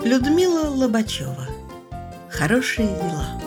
Людмила Лобачева. Хорошие дела.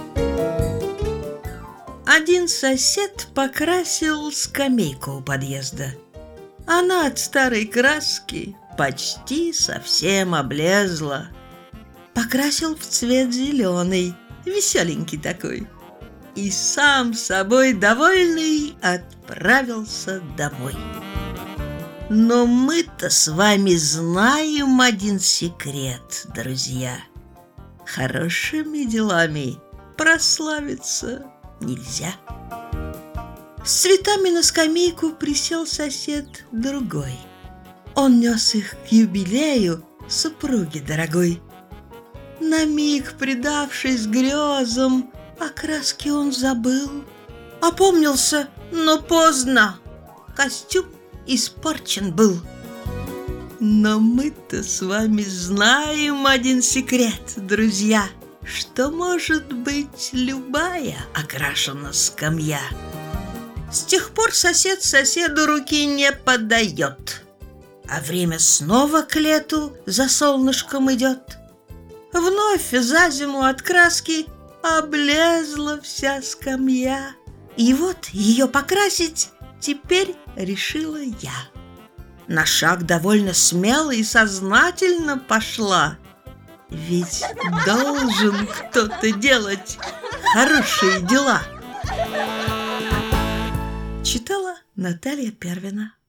Один сосед покрасил скамейку у подъезда. Она от старой краски почти совсем облезла. Покрасил в цвет зеленый, веселенький такой. И сам собой довольный отправился домой. Но мы-то с вами знаем один секрет, друзья. Хорошими делами прославиться нельзя. С цветами на скамейку присел сосед другой. Он нес их к юбилею супруге дорогой. На миг, предавшись грезам, о краске он забыл. Опомнился, но поздно. Костюм испорчен был. Но мы-то с вами знаем один секрет, друзья, что, может быть, любая окрашена скамья. С тех пор сосед соседу руки не подает, а время снова к лету за солнышком идет. Вновь за зиму от краски облезла вся скамья. И вот ее покрасить теперь решила я. На шаг довольно смело и сознательно пошла. Ведь должен кто-то делать хорошие дела. Читала Наталья Первина.